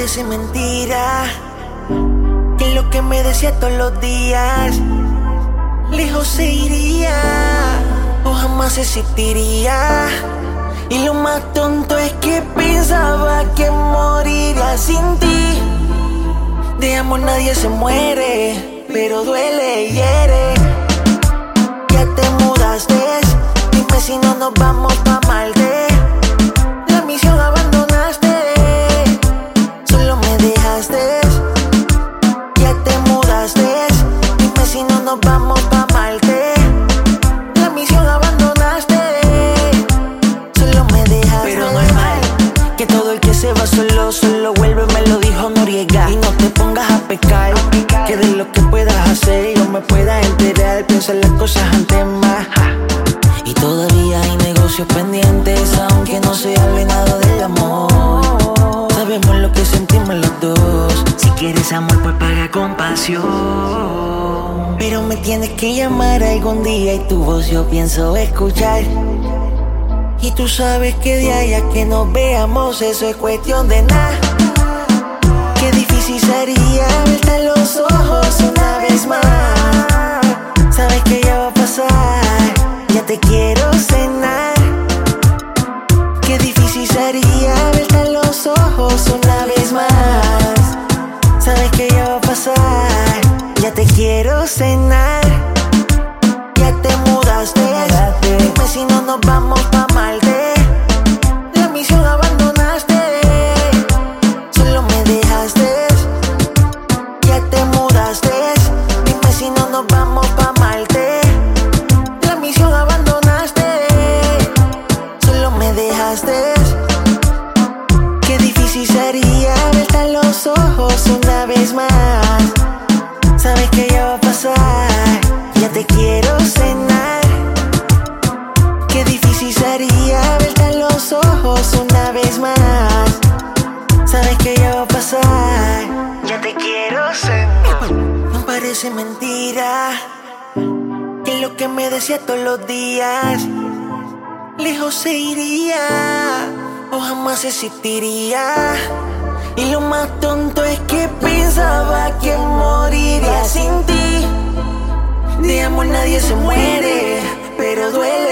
parece mentira, que lo que me decía todos los días, lejos se iría o jamás existiría. Y lo más tonto es que pensaba que moriría sin ti. De amor nadie se muere, pero duele y hiere. Ya te mudaste, dime si no nos vamos pa' Marte. La misión abandonaste, solo me dejaste. Ya te mudaste, dime si no nos vamos pa' Marte. La misión abandonaste, solo me dejaste. Pero no es mal que todo el que se va solo vuelve, me lo dijo Noriega. Y no te pongas a pecar, que de lo que puedas hacer yo me pueda enterar. Piensa las cosas antes más. Y todavía hay negocios pendientes, aunque no se hable nada del amor. Sabemos lo que sentimos los dos. Si quieres amor, pues paga con pasión. Pero me tienes que llamar algún día y tu voz yo pienso escuchar. Y tú sabes que de ahí a que nos veamos eso es cuestión de nada. Qué difícil sería verte a los ojos una vez más. Sabes que ya va a pasar, ya te quiero cenar. Qué difícil sería verte a los ojos una vez más. Sabes que ya va a pasar, ya te quiero cenar. Ya te mudaste, dime si no nos vamos pa' Marte. La misión abandonaste, solo me dejaste. Ya te mudaste, dime si no nos vamos pa' Marte. La misión abandonaste, solo me dejaste. Qué difícil sería verte a los ojos una vez más. Sabes que ya va a pasar, ya te quiero cenar. Qué difícil sería verte a los ojos una vez más. Sabes que ya va a pasar, ya te quiero cenar. No parece mentira, que lo que me decía todos los días, lejos se iría o jamás existiría. Y lo más tonto es que pensaba que moriría sin ti. De amor nadie se muere, pero duele